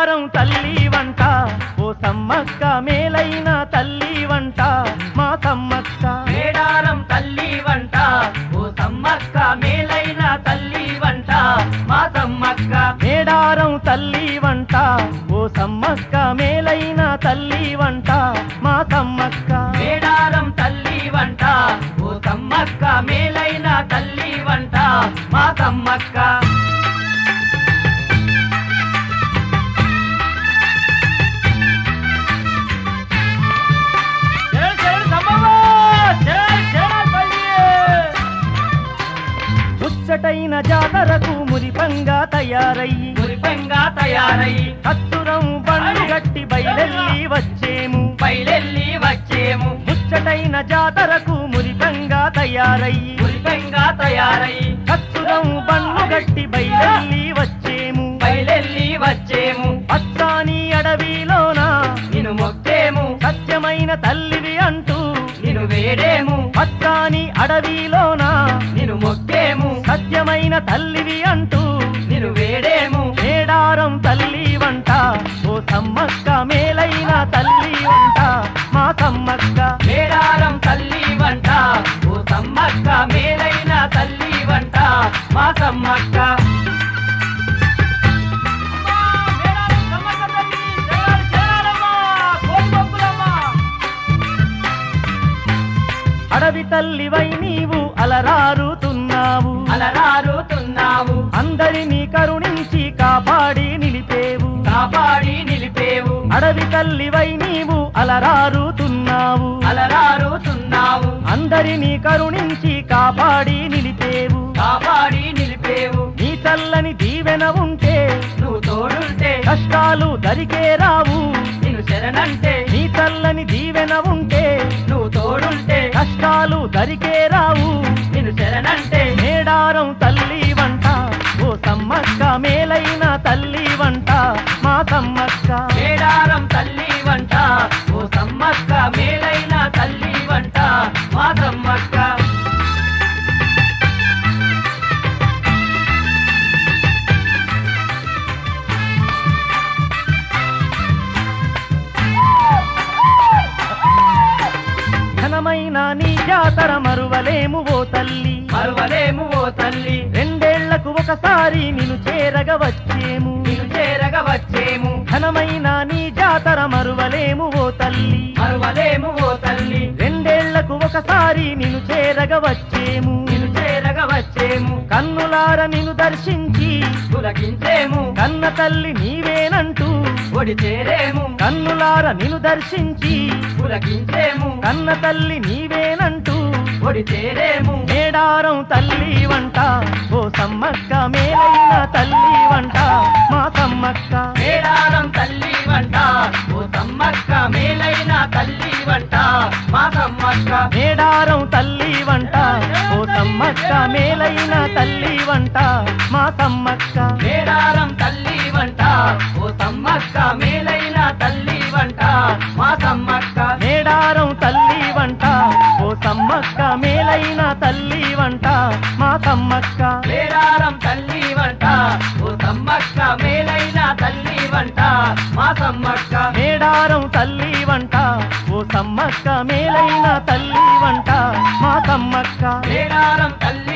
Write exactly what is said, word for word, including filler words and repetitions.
మేడారం తల్లి వంట ఓ సమ్మక్క మేలైన తల్లి వంట మా సమ్మక్క మేడారం తల్లి వంట ఓ సమ్మక్క మేలైన తల్లి వంట మా సమ్మక్క మేడారం తల్లి వంట ఓ సమ్మక్క మేలైన తల్లి వంట మా సమ్మక్క మేడారం తల్లి వంట ఓ సమ్మక్క మేలైన తల్లి వంట మా సమ్మక్క ముచ్చటైన జాతరకు మురిపంగా తయారయ్యి మురిపంగా తయారయ్యి కత్తురం బండు గట్టి బయలెల్లి వచ్చేము బయలెల్లి వచ్చేము ముచ్చటైన జాతరకు మురిపంగా తయారయ్యి మురిపంగా తయారయ్యి కత్తురం బండు గట్టి బయలెల్లి వచ్చేము బయలెల్లి వచ్చేము పచ్చాని అడవిలోన నిన్ను మొక్కేము సత్యమైన తల్లివి అంటూ నిన్ను వేడేము పచ్చాని అడవిలోన నిన్ను మొక్కేము సత్యమైన తల్లివి అంటూ నిన్ను వేడేము మేడారం తల్లి వంట ఓ సమ్మక్క మేలైన తల్లి వంట మా సమ్మక్క మేడారం తల్లి వంట ఓ సమ్మక్క మేలైన తల్లి వంట మా సమ్మక్క అడవి తల్లివై నీవు అలరారుతున్నావు అలరారుతున్నావు అందరినీ కరుణించి కాపాడి నిలిపేవు కాపాడి నిలిపేవు అడవి తల్లివై నీవు అలరారుతున్నావు అలరారుతున్నావు అందరినీ కరుణించి కాపాడి నిలిపేవు కాపాడి నిలిపేవు నీ చల్లని దీవెన ఉంటే నువ్వు తోడుంటే కష్టాలు దరికే రావు నిన్ను శరణంటే నీ చల్లని దీవెన ఉంటే నువ్వు తోడుంటే కష్టాలు దరికే రావు నిన్ను శరణంటే మేడారం తల్లి వంట ఓ సమ్మక్క మేలైన తల్లి వంట మా సమ్మక్క మేడారం తల్లి వంట ఓ సమ్మక్క మేలైన తల్లి వంట మా సమ్మక్క ఘనమైన నీ జాతర మరువలేము ఓ తల్లి మరువలేము ఓ తల్లి రెండేళ్లకు ఒకసారి నిన్ను చేరగ వచ్చేము నిన్ను చేరగ వచ్చేము ఘనమైన నీ జాతర మరువలేము ఓ తల్లి మరువలేము ఓ తల్లి రెండేళ్లకు ఒకసారి నిన్ను చేరగ వచ్చేము నిన్ను చేరగ వచ్చేము కన్నులార నిన్ను దర్శించి పులకించేము కన్న తల్లి నీవేనంటూ ఒడి చేరేము కన్నులార నిన్ను దర్శించి పులకించేము కన్న తల్లి నీవేనంటూ ఒడి చేరేము మేడారం తల్లి వంట ఓ సమ్మక్క మేలైన తల్లి వంట మా సమ్మక్క మేడారం తల్లి వంట ఓ సమ్మక్క మేలైన తల్లి వంట మా సమ్మక్క మేడారం తల్లి వంట ఓ సమ్మక్క మేలైన తల్లి వంట మా సమ్మక్క మేడారం తల్లి వంట ఓ సమ్మక్క మేలైన తల్లి వంట మా సమ్మక్క మేడారం తల్లి వంట ఓ సమ్మక్క మేలైన తల్లి వంట మా సమ్మక్క మేడారం తల్లి వంట ఓ సమ్మక్క మేలైన తల్లి వంట మా సమ్మక్క మేడారం తల్లి వంట ఓ సమ్మక్క మేలైన తల్లి వంట మా సమ్మక్క మేడారం తల్లి